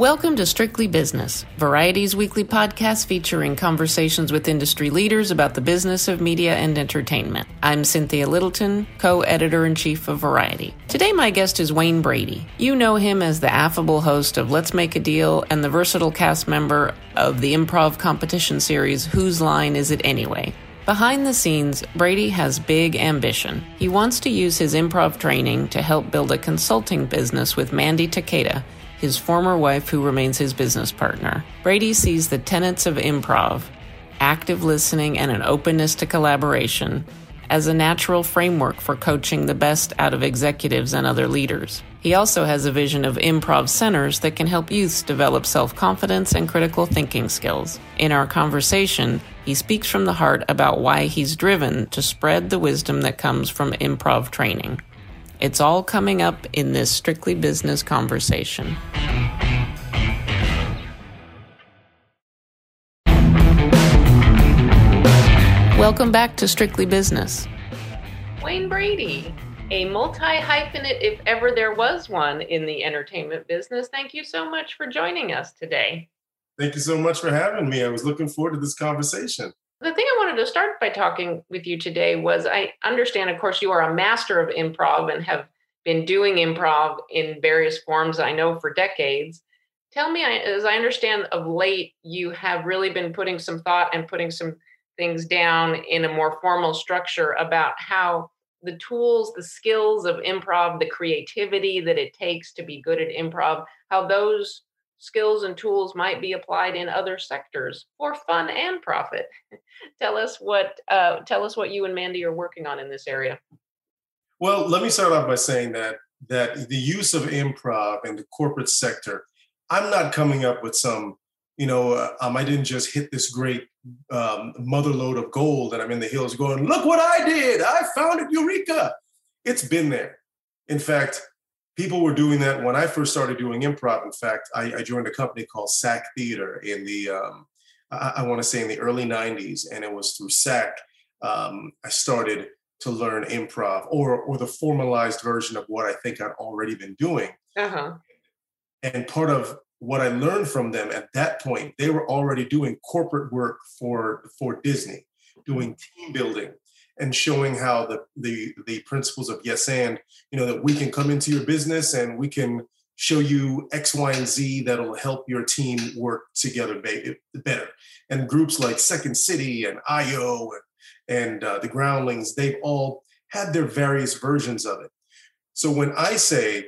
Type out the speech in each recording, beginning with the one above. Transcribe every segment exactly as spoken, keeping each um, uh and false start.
Welcome to Strictly Business, Variety's weekly podcast featuring conversations with industry leaders about the business of media and entertainment. I'm Cynthia Littleton, co-editor-in-chief of Variety. Today my guest is Wayne Brady. You know him as the affable host of Let's Make a Deal and the versatile cast member of the improv competition series Whose Line Is It Anyway? Behind the scenes, Brady has big ambition. He wants to use his improv training to help build a consulting business with Mandy Takeda, his former wife who remains his business partner. Brady sees the tenets of improv, active listening and an openness to collaboration, as a natural framework for coaching the best out of executives and other leaders. He also has a vision of improv centers that can help youths develop self-confidence and critical thinking skills. In our conversation, he speaks from the heart about why he's driven to spread the wisdom that comes from improv training. It's all coming up in this Strictly Business conversation. Welcome back to Strictly Business. Wayne Brady, a multi-hyphenate if ever there was one in the entertainment business. Thank you so much for joining us today. Thank you so much for having me. I was looking forward to this conversation. The thing I wanted to start by talking with you today was, I understand, of course, you are a master of improv and have been doing improv in various forms, I know, for decades. Tell me, as I understand, of late, you have really been putting some thought and putting some things down in a more formal structure about how the tools, the skills of improv, the creativity that it takes to be good at improv, how those skills and tools might be applied in other sectors for fun and profit. Tell us what uh, tell us what you and Mandy are working on in this area. Well, let me start off by saying that that the use of improv in the corporate sector, I'm not coming up with some, you know, uh, um, I didn't just hit this great um, mother lode of gold and I'm in the hills going, look what I did. I found it, Eureka. It's been there. In fact, people were doing that when I first started doing improv. In fact, I, I joined a company called S A C Theater in the, um, I, I want to say in the early nineties. And it was through S A C, um, I started to learn improv or, or the formalized version of what I think I'd already been doing. Uh-huh. And part of what I learned from them at that point, they were already doing corporate work for, for Disney, doing team building and showing how the, the, the principles of yes and, you know, that we can come into your business and we can show you X, Y, and Z that'll help your team work together better. And groups like Second City and I O and, and uh, the Groundlings, they've all had their various versions of it. So when I say,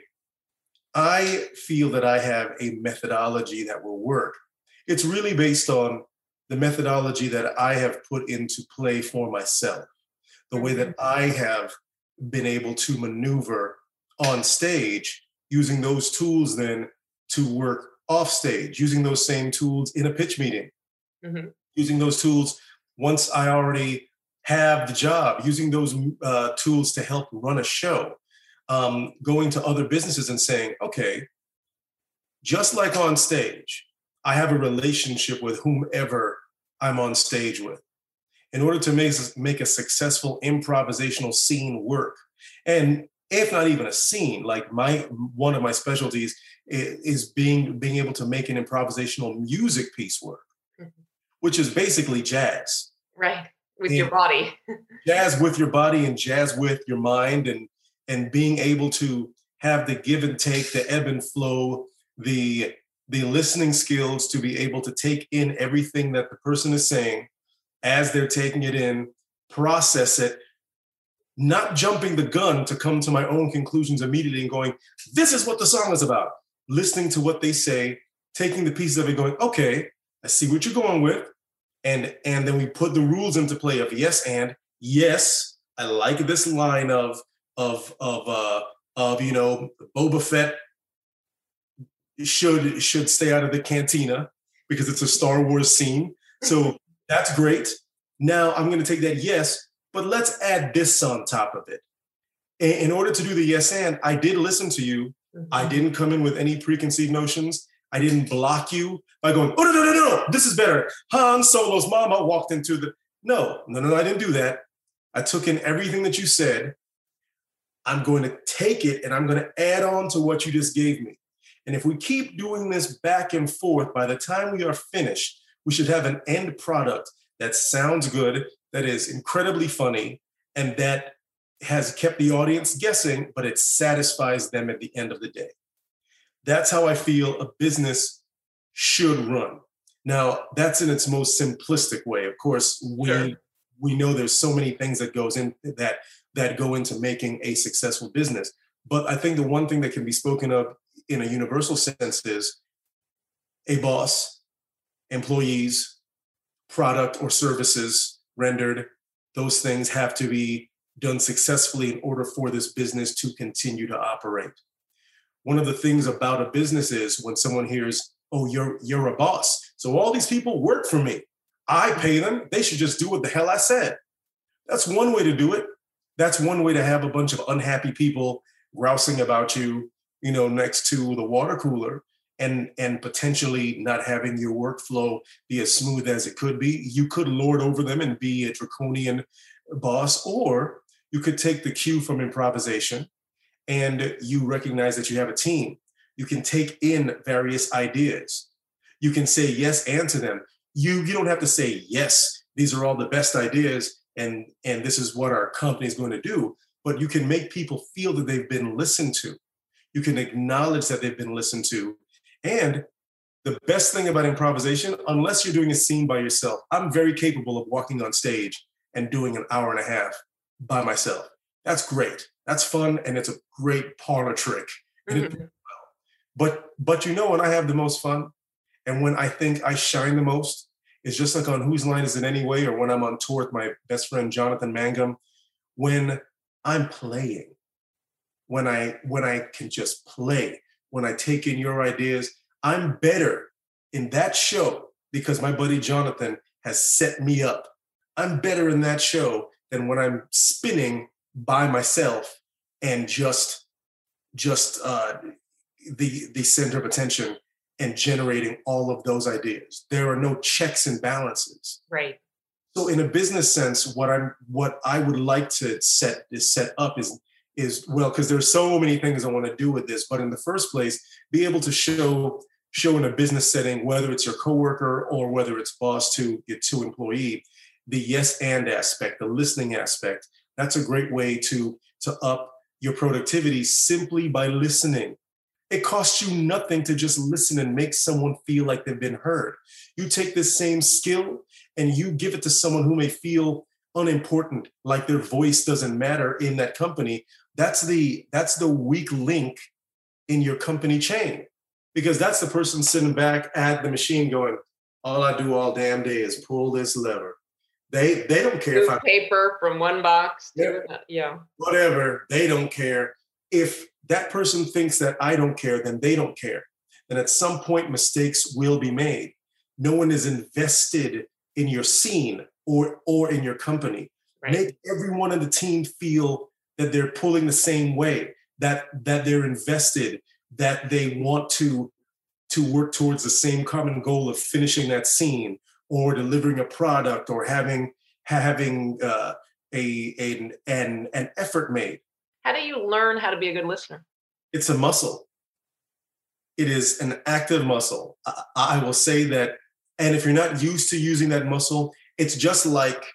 I feel that I have a methodology that will work, it's really based on the methodology that I have put into play for myself, the way that I have been able to maneuver on stage, using those tools then to work off stage, using those same tools in a pitch meeting, mm-hmm. using those tools once I already have the job, using those uh, tools to help run a show. Um, going to other businesses and saying, okay, just like on stage, I have a relationship with whomever I'm on stage with. In order to make, make a successful improvisational scene work, and if not even a scene, like my one of my specialties is, is being, being able to make an improvisational music piece work, mm-hmm. which is basically jazz. Right, with and your body. Jazz with your body and jazz with your mind, and and being able to have the give and take, the ebb and flow, the, the listening skills to be able to take in everything that the person is saying as they're taking it in, process it, not jumping the gun to come to my own conclusions immediately and going, this is what the song is about. Listening to what they say, taking the pieces of it going, okay, I see what you're going with. And, and then we put the rules into play of yes and, yes, I like this line of, of of uh of you know Boba Fett should should stay out of the cantina because it's a Star Wars scene. So that's great. Now I'm going to take that yes, but let's add this on top of it. In order to do the yes and, I did listen to you. Mm-hmm. I didn't come in with any preconceived notions. I didn't block you by going, oh no no no no, this is better. Han Solo's mama walked into the no no no. I didn't do that. I took in everything that you said. I'm going to take it and I'm going to add on to what you just gave me. And if we keep doing this back and forth, by the time we are finished, we should have an end product that sounds good, that is incredibly funny, and that has kept the audience guessing, but it satisfies them at the end of the day. That's how I feel a business should run. Now, that's in its most simplistic way. Of course, we sure. we know there's so many things that goes in that that go into making a successful business. But I think the one thing that can be spoken of in a universal sense is a boss, employees, product or services rendered. Those things have to be done successfully in order for this business to continue to operate. One of the things about a business is when someone hears, oh, you're you're a boss. So all these people work for me. I pay them. They should just do what the hell I said. That's one way to do it. That's one way to have a bunch of unhappy people grousing about you, you know, next to the water cooler and, and potentially not having your workflow be as smooth as it could be. You could lord over them and be a draconian boss, or you could take the cue from improvisation and you recognize that you have a team. You can take in various ideas. You can say yes and to them. You, you don't have to say, yes, these are all the best ideas and, and this is what our company is going to do. But you can make people feel that they've been listened to. You can acknowledge that they've been listened to. And the best thing about improvisation, unless you're doing a scene by yourself, I'm very capable of walking on stage and doing an hour and a half by myself. That's great. That's fun. And it's a great parlor trick. Mm-hmm. It, but, but you know, when I have the most fun and when I think I shine the most, it's just like on Whose Line Is It Anyway? Or when I'm on tour with my best friend, Jonathan Mangum, when I'm playing, when I, when I can just play, when I take in your ideas, I'm better in that show because my buddy Jonathan has set me up. I'm better in that show than when I'm spinning by myself and just, just uh, the, the center of attention and generating all of those ideas. There are no checks and balances. Right. So in a business sense, what I'm, what I would like to set is set up is, is well, because there's so many things I want to do with this, but in the first place, be able to show, show in a business setting, whether it's your coworker or whether it's boss to your to employee, the yes and aspect, the listening aspect. That's a great way to, to up your productivity simply by listening. It costs you nothing to just listen and make someone feel like they've been heard. You take this same skill and you give it to someone who may feel unimportant, like their voice doesn't matter in that company. That's the, that's the weak link in your company chain, because that's the person sitting back at the machine going, all I do all damn day is pull this lever. They they don't care Move if I paper from one box to yeah, another. Yeah. Whatever. They don't care. If that person thinks that I don't care, then they don't care. Then at some point, mistakes will be made. No one is invested in your scene or, or in your company. Right. Make everyone in the team feel that they're pulling the same way, that, that they're invested, that they want to, to work towards the same common goal of finishing that scene or delivering a product or having, having uh, a, a, an, an effort made. How do you learn how to be a good listener? It's a muscle. It is an active muscle. I, I will say that, and if you're not used to using that muscle, it's just like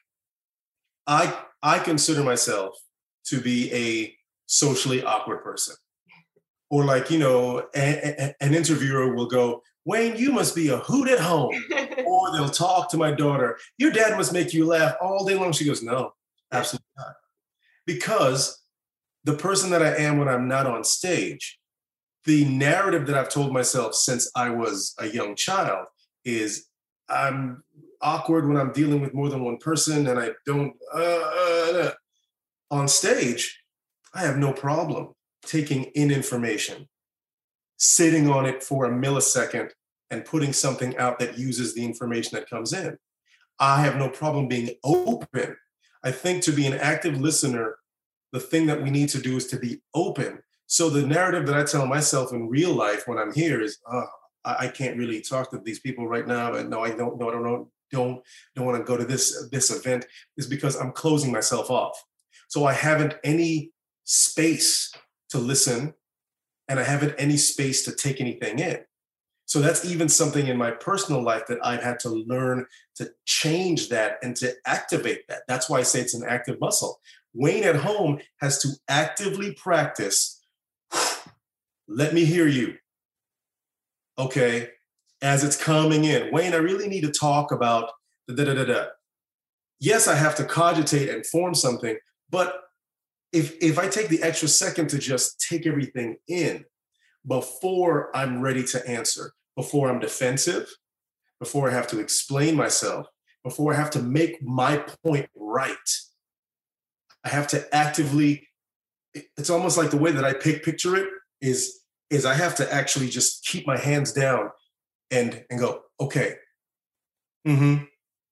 I, I consider myself to be a socially awkward person. Or like, you know, a, a, an interviewer will go, Wayne, you must be a hoot at home. Or they'll talk to my daughter, your dad must make you laugh all day long. She goes, no, absolutely not. Because the person that I am when I'm not on stage, the narrative that I've told myself since I was a young child is I'm awkward when I'm dealing with more than one person and I don't, uh, uh, on stage, I have no problem taking in information, sitting on it for a millisecond and putting something out that uses the information that comes in. I have no problem being open. I think to be an active listener, the thing that we need to do is to be open. So the narrative that I tell myself in real life when I'm here is, oh, I can't really talk to these people right now. And no, I don't, no, I don't, don't, don't, don't want to go to this, this event, is because I'm closing myself off. So I haven't any space to listen and I haven't any space to take anything in. So that's even something in my personal life that I've had to learn to change that and to activate that. That's why I say it's an active muscle. Wayne at home has to actively practice. Let me hear you. Okay. As it's coming in. Wayne, I really need to talk about da da da da. Yes, I have to cogitate and form something, but if if I take the extra second to just take everything in before I'm ready to answer, before I'm defensive, before I have to explain myself, before I have to make my point right, I have to actively, it's almost like the way that I pick, picture it is, is I have to actually just keep my hands down and, and go, okay, mm-hmm,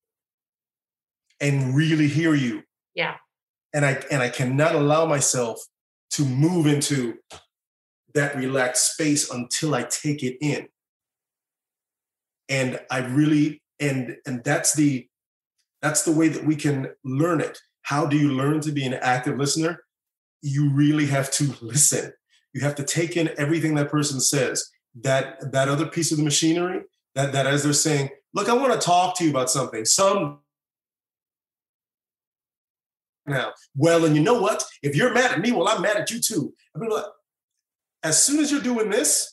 and really hear you. Yeah. And I and I cannot allow myself to move into that relaxed space until I take it in. And I really, and and that's the that's the way that we can learn it. How do you learn to be an active listener? You really have to listen. You have to take in everything that person says. That that other piece of the machinery, that that as they're saying, look, I want to talk to you about something. Some now, well, and you know what? If you're mad at me, well, I'm mad at you too. I mean, like, as soon as you're doing this,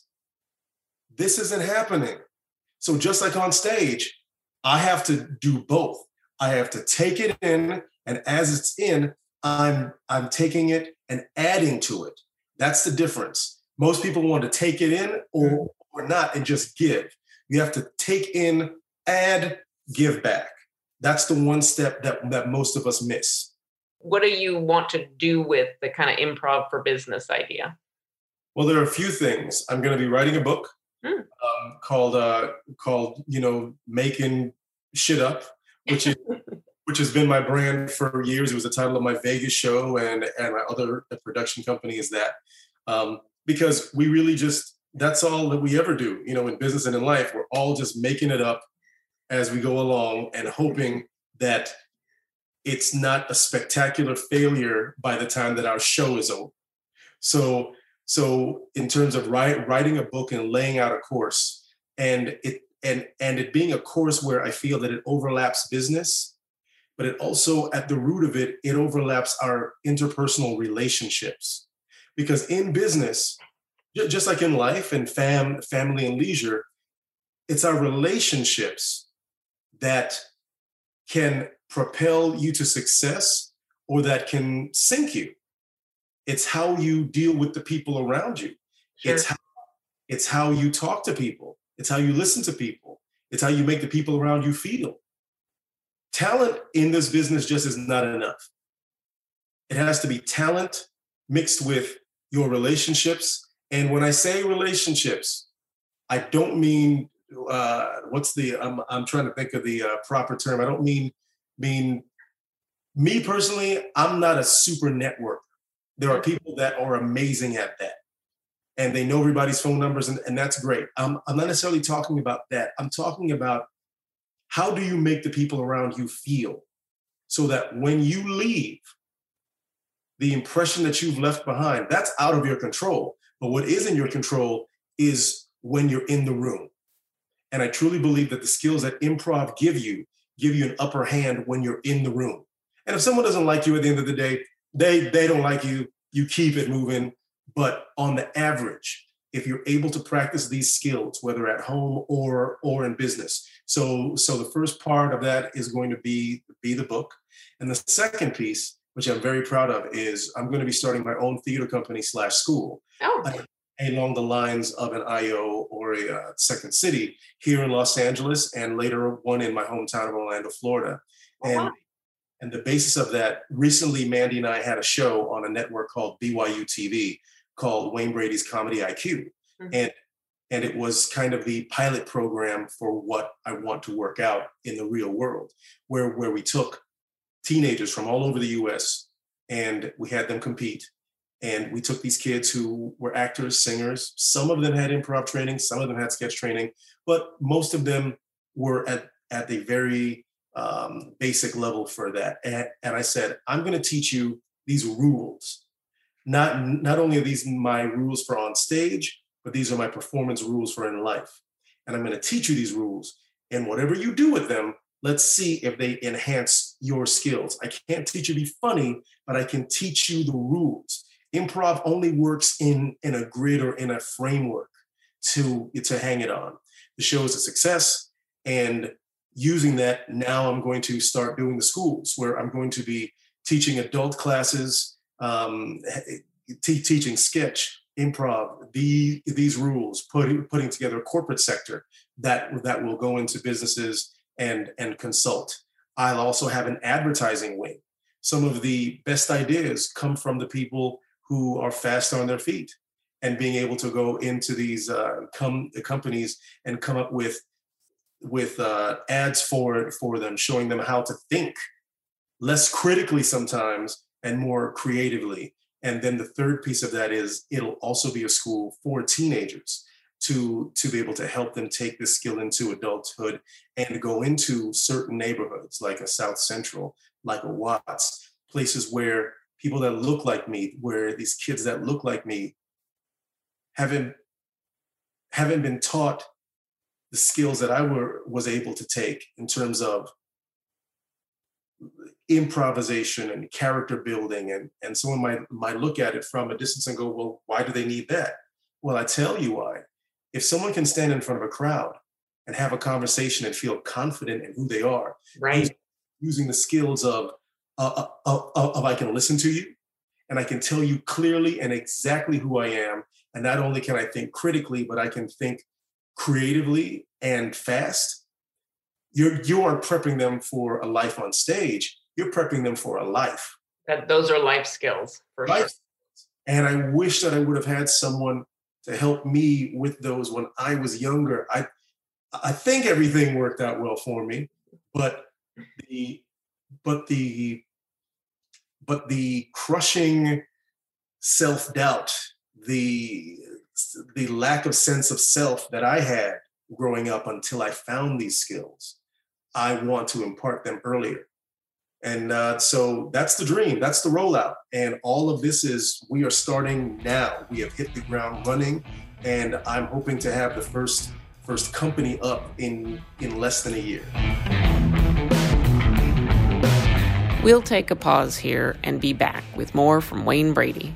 this isn't happening. So just like on stage, I have to do both. I have to take it in, and as it's in, I'm I'm taking it and adding to it. That's the difference. Most people want to take it in or, or not and just give. You have to take in, add, give back. That's the one step that, that most of us miss. What do you want to do with the kind of improv for business idea? Well, there are a few things. I'm going to be writing a book mm. um, called, uh, called, you know, Making Shit Up, which is which has been my brand for years. It was the title of my Vegas show, and, and my other production company is that. Um, because we really just, that's all that we ever do, you know, in business and in life. We're all just making it up as we go along and hoping that it's not a spectacular failure by the time that our show is over. So, so in terms of write, writing a book and laying out a course, and it and and it being a course where I feel that it overlaps business, but it also at the root of it, it overlaps our interpersonal relationships. Because in business, just like in life and fam, family and leisure, it's our relationships that can propel you to success or that can sink you. It's how you deal with the people around you. Sure. It's how, it's how you talk to people. It's how you listen to people. It's how you make the people around you feel. Talent in this business just is not enough. It has to be talent mixed with your relationships. And when I say relationships, I don't mean, uh, what's the, I'm, I'm trying to think of the uh, proper term. I don't mean, mean, me personally, I'm not a super networker. There are people that are amazing at that. And they know everybody's phone numbers, and, and that's great. I'm, I'm not necessarily talking about that. I'm talking about how do you make the people around you feel so that when you leave, the impression that you've left behind, that's out of your control. But what is in your control is when you're in the room. And I truly believe that the skills that improv give you, give you an upper hand when you're in the room. And if someone doesn't like you at the end of the day, they, they don't like you, you keep it moving. But on the average, if you're able to practice these skills, whether at home or, or in business. So, so the first part of that is going to be, be the book. And the second piece, which I'm very proud of, is I'm going to be starting my own theater company slash school. Oh. Uh, along the lines of an I O or a uh, Second City here in Los Angeles, and later one in my hometown of Orlando, Florida. Oh, and wow. And the basis of that, recently Mandy and I had a show on a network called B Y U T V called Wayne Brady's Comedy I Q. Mm-hmm. And, and it was kind of the pilot program for what I want to work out in the real world, where, where we took teenagers from all over the U S and we had them compete. And we took these kids who were actors, singers. Some of them had improv training, some of them had sketch training, but most of them were at, at the very um, basic level for that. And, and I said, I'm going to teach you these rules. not, not only are these my rules for on stage, but these are my performance rules for in life. And I'm going to teach you these rules. And whatever you do with them, let's see if they enhance your skills. I can't teach you to be funny, but I can teach you the rules. Improv only works in, in a grid or in a framework to, to hang it on. The show is a success. And using that, now I'm going to start doing the schools where I'm going to be teaching adult classes, um, t- teaching sketch, improv, the, these rules, putting, putting together a corporate sector that, that will go into businesses and, and consult. I'll also have an advertising wing. Some of the best ideas come from the people who are fast on their feet and being able to go into these uh, com- companies and come up with, with uh, ads for, for them, showing them how to think less critically sometimes and more creatively. And then the third piece of that is it'll also be a school for teenagers to, to be able to help them take this skill into adulthood and go into certain neighborhoods like a South Central, like a Watts, places where people that look like me, where these kids that look like me haven't, haven't been taught the skills that I were, was able to take in terms of improvisation and character building. And, and someone might, might look at it from a distance and go, well, why do they need that? Well, I tell you why. If someone can stand in front of a crowd and have a conversation and feel confident in who they are, right, using the skills of, uh, of, of, of I can listen to you and I can tell you clearly and exactly who I am. And not only can I think critically, but I can think creatively and fast. You're, you aren't prepping them for a life on stage. You're prepping them for a life. That those are life skills for life sure. Skills. And I wish that I would have had someone to help me with those when I was younger. I, I think everything worked out well for me, but the, but the, but the crushing self-doubt, the, the lack of sense of self that I had growing up until I found these skills, I want to impart them earlier. And uh, so that's the dream, that's the rollout. And all of this is, we are starting now. We have hit the ground running, and I'm hoping to have the first first company up in, in less than a year. We'll take a pause here and be back with more from Wayne Brady.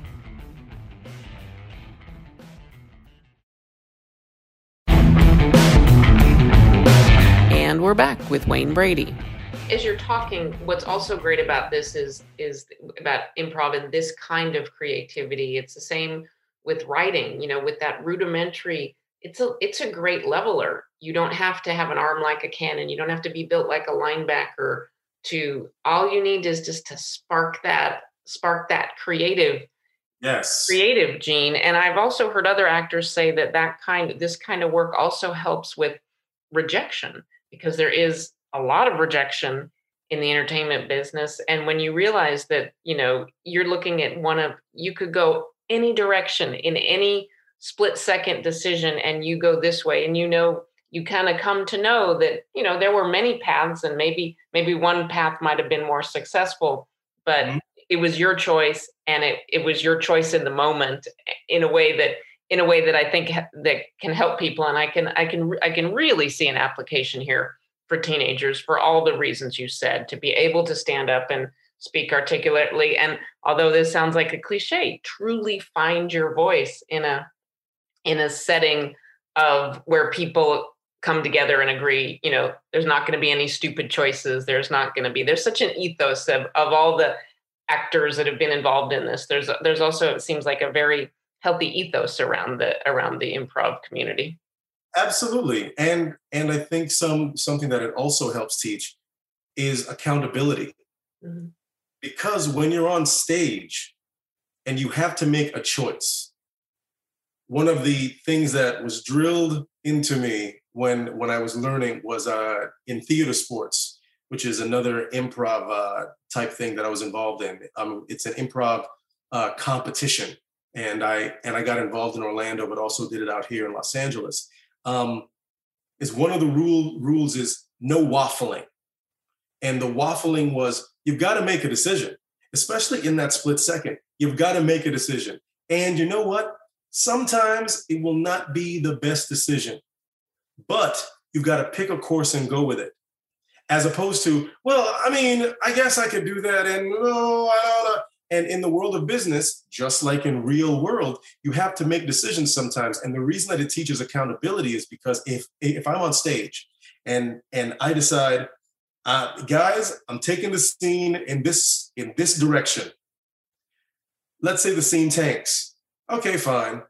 And we're back with Wayne Brady. As you're talking, what's also great about this is is about improv and this kind of creativity. It's the same with writing, you know, with that rudimentary, it's a it's a great leveler. You don't have to have an arm like a cannon. You don't have to be built like a linebacker. To all you need is just to spark that spark that creative yes creative gene. And I've also heard other actors say that that kind this kind of work also helps with rejection, because there is a lot of rejection in the entertainment business. And when you realize that, you know, you're looking at one of, you could go any direction in any split second decision and you go this way, and you know, you kind of come to know that, you know, there were many paths and maybe, maybe one path might've been more successful, but mm-hmm. it was your choice, and it, it was your choice in the moment in a way that, in a way that I think ha- that can help people. And I can, I can, I can really see an application here for teenagers for all the reasons you said, to be able to stand up and speak articulately. And although this sounds like a cliche, truly find your voice in a, in a setting of where people come together and agree, you know, there's not going to be any stupid choices. There's not going to be, there's such an ethos of, of all the actors that have been involved in this. There's, there's also, it seems like a very healthy ethos around the, around the improv community. Absolutely. And and I think some something that it also helps teach is accountability. Mm-hmm. Because when you're on stage and you have to make a choice, one of the things that was drilled into me when when I was learning was uh, in theater sports, which is another improv uh, type thing that I was involved in. Um, it's an improv uh, competition, and I and I got involved in Orlando, but also did it out here in Los Angeles. Um, is one of the rule rules is no waffling. And the waffling was, you've got to make a decision. especially in that split second. You've got to make a decision. And you know what? Sometimes it will not be the best decision, but you've got to pick a course and go with it. As opposed to, well, I mean, I guess I could do that. And no, I don't know. And in the world of business, just like in real world, you have to make decisions sometimes. And the reason that it teaches accountability is because if if I'm on stage and and I decide, uh, guys, I'm taking the scene in this in this direction. Let's say the scene tanks. Okay, fine.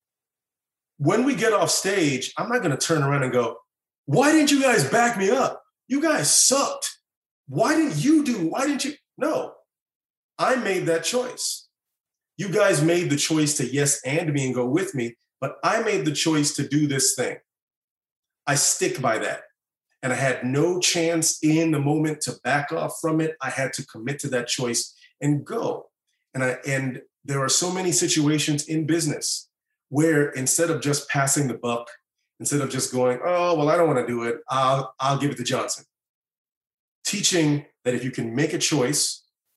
When we get off stage, I'm not going to turn around and go, why didn't you guys back me up? You guys sucked. Why didn't you do? Why didn't you? No. I made that choice. You guys made the choice to yes and me and go with me, but I made the choice to do this thing. I stick by that. And I had no chance in the moment to back off from it. I had to commit to that choice and go. And I and there are so many situations in business where instead of just passing the buck, instead of just going, oh, well, I don't want to do it, I'll, I'll give it to Johnson. Teaching that if you can make a choice,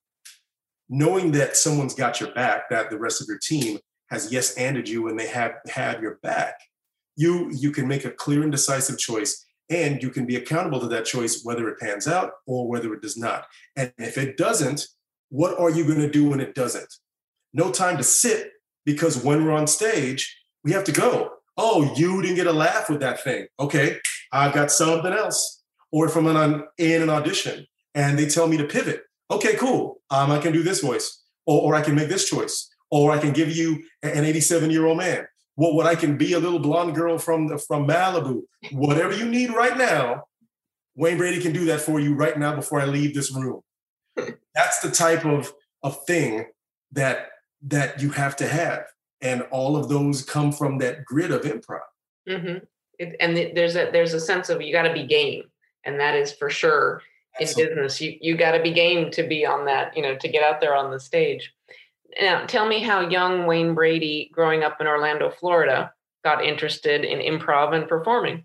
knowing that someone's got your back, that the rest of your team has yes-anded you and they have, have your back, you, you can make a clear and decisive choice, and you can be accountable to that choice, whether it pans out or whether it does not. And if it doesn't, what are you going to do when it doesn't? No time to sit, because when we're on stage, we have to go. Oh, you didn't get a laugh with that thing. Okay, I've got something else. Or if I'm an, in an audition and they tell me to pivot, okay, cool. Um, I can do this voice, or, or I can make this choice, or I can give you an eighty-seven-year-old man. What, what I can be a little blonde girl from, the, from Malibu. Whatever you need right now, Wayne Brady can do that for you right now before I leave this room. That's the type of, of thing that, that you have to have. And all of those come from that grid of improv. Mm-hmm. It, and th- there's a there's a sense of you got to be game, and that is for sure in Absolutely. business. You you got to be game to be on that, you know, to get out there on the stage. Now, tell me how young Wayne Brady, growing up in Orlando, Florida, got interested in improv and performing.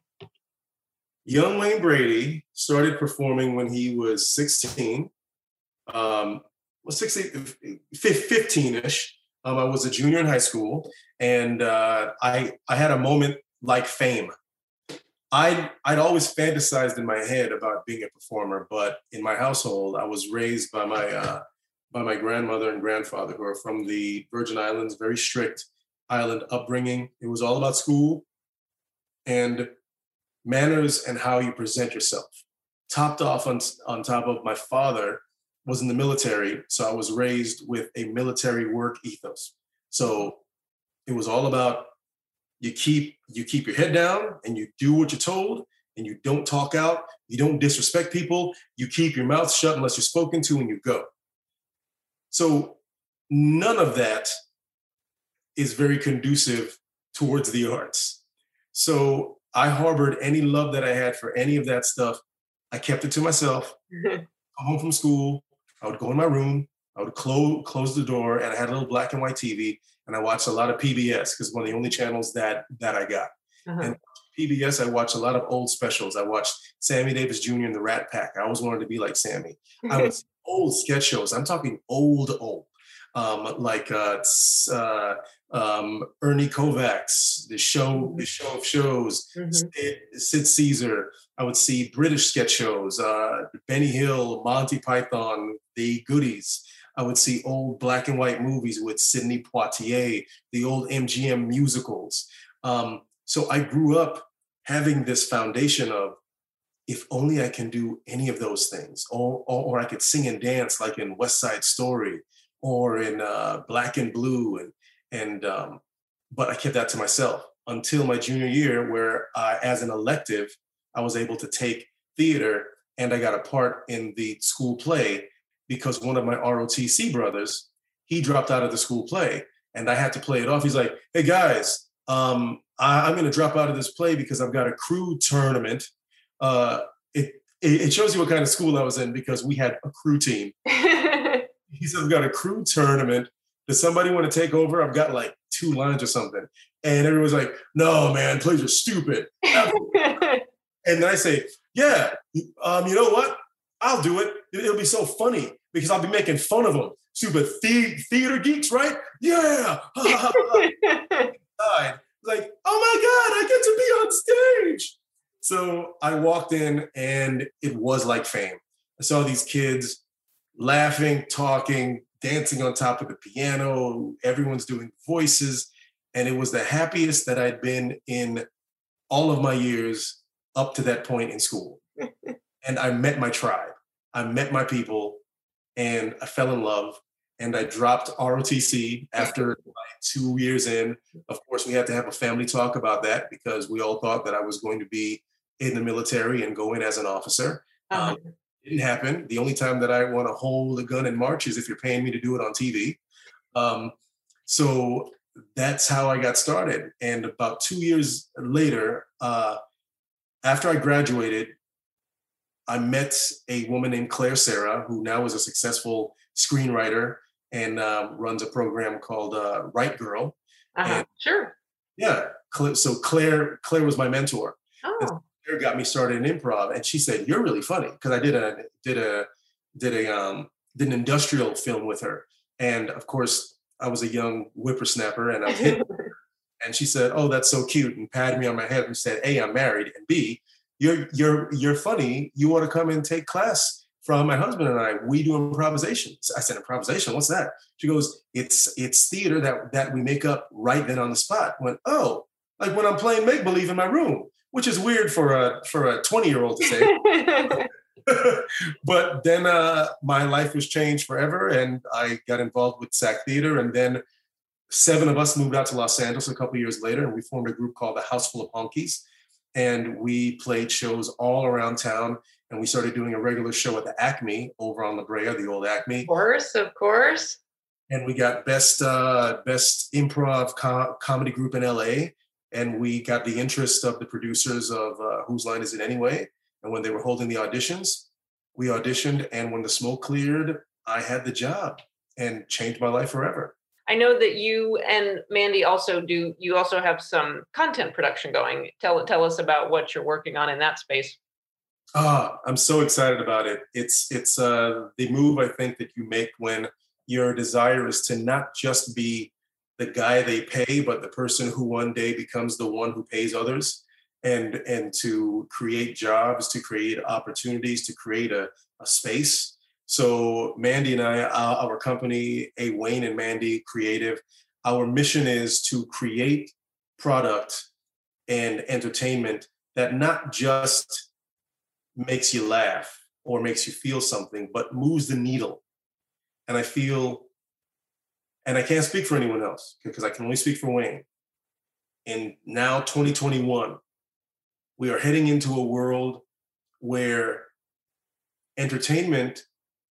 Young Wayne Brady started performing when he was sixteen, um, well, sixteen, fifteen-ish. Um, I was a junior in high school, and uh, I I had a moment like fame. I I'd always fantasized in my head about being a performer, but in my household, I was raised by my uh, by my grandmother and grandfather, who are from the Virgin Islands, very strict island upbringing. It was all about school and manners and how you present yourself. Topped off on on top of, my father was in the military, so I was raised with a military work ethos. So it was all about you keep you keep your head down and you do what you're told, and you don't talk out, you don't disrespect people, you keep your mouth shut unless you're spoken to, and you go. So none of that is very conducive towards the arts. So I harbored any love that I had for any of that stuff. I kept it to myself. Come home from school, I would go in my room, I would close close the door, and I had a little black and white T V, and I watched a lot of P B S because it's one of the only channels that that I got. Uh-huh. And P B S, I watched a lot of old specials. I watched Sammy Davis Junior and the Rat Pack. I always wanted to be like Sammy. I would see old sketch shows. I'm talking old, old. Um, like uh, uh, um, Ernie Kovacs, the show, the show of shows, mm-hmm. Sid, Sid Caesar. I would see British sketch shows, uh, Benny Hill, Monty Python, The Goodies. I would see old black and white movies with Sidney Poitier, the old M G M musicals. Um, so I grew up having this foundation of, if only I can do any of those things, or, or, or I could sing and dance like in West Side Story, or in uh, Black and Blue, and and um, but I kept that to myself until my junior year, where uh, as an elective, I was able to take theater, and I got a part in the school play because one of my R O T C brothers, he dropped out of the school play, and I had to play it off. He's like, "Hey guys, um, I, I'm going to drop out of this play because I've got a crew tournament." Uh, it it shows you what kind of school I was in, because we had a crew team. He said, "I've got a crew tournament. Does somebody want to take over? I've got like two lines or something." And everyone's like, "No, man, plays are stupid." And then I say, "Yeah, um, you know what? I'll do it. It'll be so funny because I'll be making fun of them. super the- theater geeks, right? Yeah. Like, oh my God, I get to be on stage. So I walked in and it was like fame. I saw these kids laughing, talking, dancing on top of the piano. Everyone's doing voices. And it was the happiest that I'd been in all of my years up to that point in school. And I met my tribe. I met my people and I fell in love. And I dropped R O T C after like two years in. Of course, we had to have a family talk about that because we all thought that I was going to be in the military and go in as an officer. Uh-huh. Um, it didn't happen. The only time that I want to hold a gun and march is if you're paying me to do it on T V. Um, so that's how I got started. And about two years later, uh, after I graduated, I met a woman named Claire Sarah, who now is a successful screenwriter and uh, runs a program called uh, Right Girl. Uh-huh. And, sure. Yeah. So Claire, Claire was my mentor. Oh. And Claire got me started in improv, and she said, "You're really funny," because I did a did a did a um, did an industrial film with her, and of course I was a young whippersnapper, and I was hitting her. And she said, "Oh, that's so cute," and patted me on my head and said, "A, I'm married, and B, you're you're you're funny. You want to come and take class from my husband and I? We do improvisation." I said, "Improvisation? What's that?" She goes, "It's it's theater that that we make up right then on the spot." I went, "Oh, like when I'm playing make believe in my room," which is weird for a for a twenty year old to say. But then uh, my life was changed forever, and I got involved with S A C Theater, and then seven of us moved out to Los Angeles a couple of years later, and we formed a group called the House Full of Honkies, and we played shows all around town. And we started doing a regular show at the Acme over on La Brea, the old Acme. Of course, of course. And we got best uh, best improv co- comedy group in L A. And we got the interest of the producers of uh, Whose Line Is It Anyway? And when they were holding the auditions, we auditioned. And when the smoke cleared, I had the job and changed my life forever. I know that you and Mandy also do, you also have some content production going. Tell, tell us about what you're working on in that space. Ah, I'm so excited about it. It's it's uh, the move I think that you make when your desire is to not just be the guy they pay, but the person who one day becomes the one who pays others, and and to create jobs, to create opportunities, to create a, a space. So Mandy and I, uh, our company, A. Wayne and Mandy Creative, our mission is to create product and entertainment that not just makes you laugh or makes you feel something, but moves the needle. And I feel, and I can't speak for anyone else because I can only speak for Wayne. In now twenty twenty-one, we are heading into a world where entertainment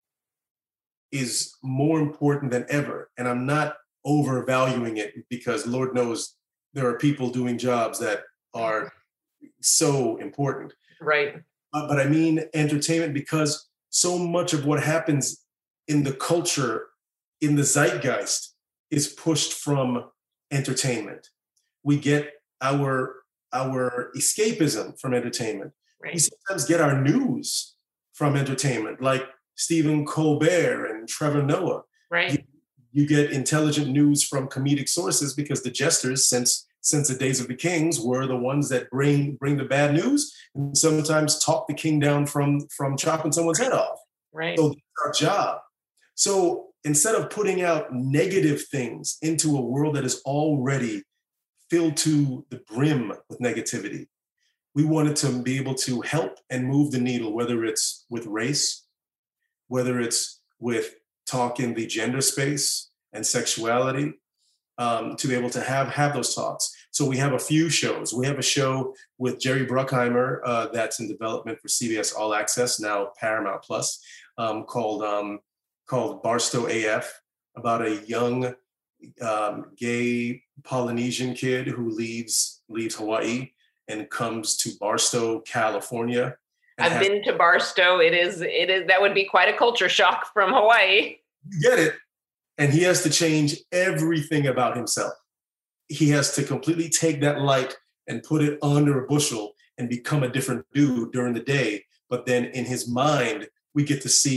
is more important than ever. And I'm not overvaluing it because Lord knows there are people doing jobs that are so important. Right. Uh, but I mean entertainment because so much of what happens in the culture, in the zeitgeist, is pushed from entertainment. We get our, our escapism from entertainment. Right. We sometimes get our news from entertainment, like Stephen Colbert and Trevor Noah. Right. You, you get intelligent news from comedic sources because the jesters, since since the days of the kings, were the ones that bring bring the bad news and sometimes talk the king down from, from chopping someone's head off. Right. So that's our job. So instead of putting out negative things into a world that is already filled to the brim with negativity, we wanted to be able to help and move the needle, whether it's with race, whether it's with talk in the gender space and sexuality, um, to be able to have, have those talks. So we have a few shows. We have a show with Jerry Bruckheimer uh, that's in development for C B S All Access, now Paramount Plus, um, called um, called Barstow A F, about a young um, gay Polynesian kid who leaves leaves Hawaii and comes to Barstow, California. I've has, been to Barstow. It is it is that would be quite a culture shock from Hawaii. You get it. And he has to change everything about himself. He has to completely take that light and put it under a bushel and become a different dude during the day. But then in his mind, we get to see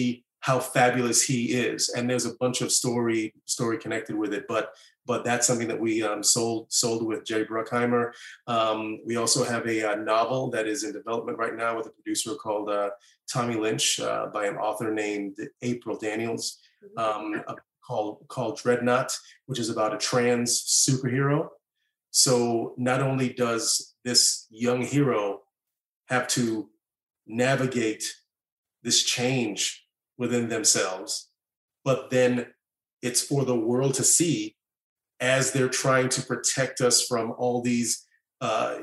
how fabulous he is. And there's a bunch of story story connected with it, but but that's something that we um, sold sold with Jerry Bruckheimer. Um, we also have a, a novel that is in development right now with a producer called uh, Tommy Lynch uh, by an author named April Daniels, um, called called Dreadnought, which is about a trans superhero. So not only does this young hero have to navigate this change within themselves, but then it's for the world to see as they're trying to protect us from all these uh,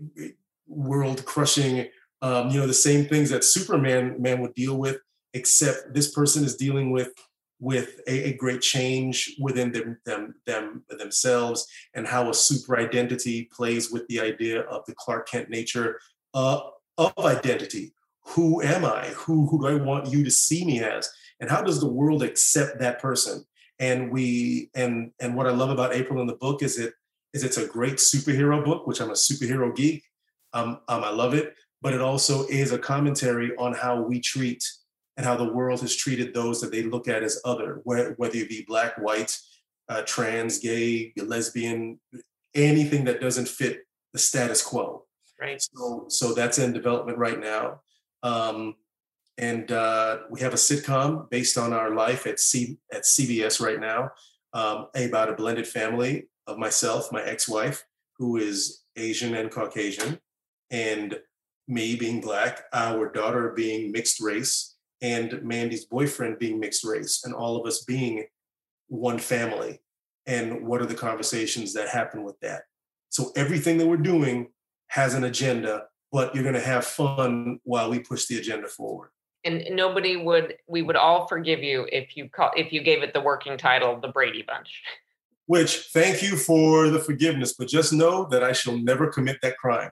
world-crushing, um, you know, the same things that Superman man would deal with, except this person is dealing with with a, a great change within them, them, them themselves, and how a super identity plays with the idea of the Clark Kent nature uh, of identity. Who am I? Who, who do I want you to see me as? And how does the world accept that person? And we and and what I love about April in the book is it is it's a great superhero book, which I'm a superhero geek. Um, um, I love it, but it also is a commentary on how we treat and how the world has treated those that they look at as other, whether you be black, white, uh, trans, gay, lesbian, anything that doesn't fit the status quo. Right. So so that's in development right now. Um, And uh, we have a sitcom based on our life at C at C B S right now, um, about a blended family of myself, my ex-wife, who is Asian and Caucasian, and me being black, our daughter being mixed race, and Mandy's boyfriend being mixed race, and all of us being one family. And what are the conversations that happen with that? So everything that we're doing has an agenda, but you're going to have fun while we push the agenda forward. And nobody would, we would all forgive you if you call, if you gave it the working title, The Brady Bunch. Which, thank you for the forgiveness, but just know that I shall never commit that crime.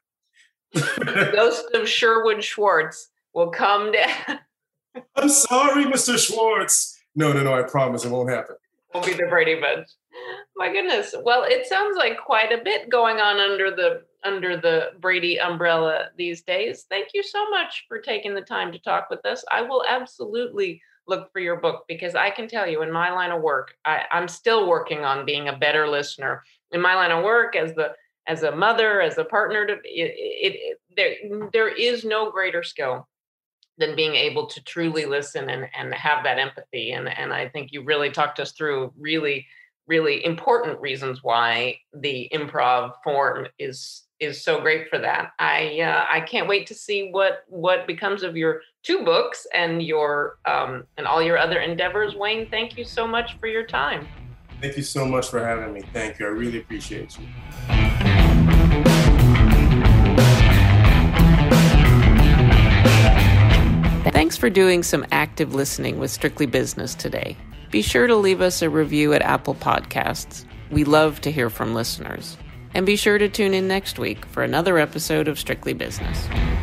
The ghost of Sherwood Schwartz will come down. I'm sorry, Mister Schwartz. No, no, no, I promise it won't happen. Won't be the Brady Bunch. My goodness. Well, it sounds like quite a bit going on under the under the Brady umbrella these days. Thank you so much for taking the time to talk with us. I will absolutely look for your book, because I can tell you, in my line of work, I, I'm still working on being a better listener. In my line of work, as the as a mother, as a partner, to, it, it, it, there there is no greater skill than being able to truly listen and, and have that empathy. And, and I think you really talked us through really, really important reasons why the improv form is is so great for that. I uh, I can't wait to see what what becomes of your two books and your um, and all your other endeavors. Wayne, thank you so much for your time. Thank you so much for having me. Thank you. I really appreciate you. Thanks for doing some active listening with Strictly Business today. Be sure to leave us a review at Apple Podcasts. We love to hear from listeners. And be sure to tune in next week for another episode of Strictly Business.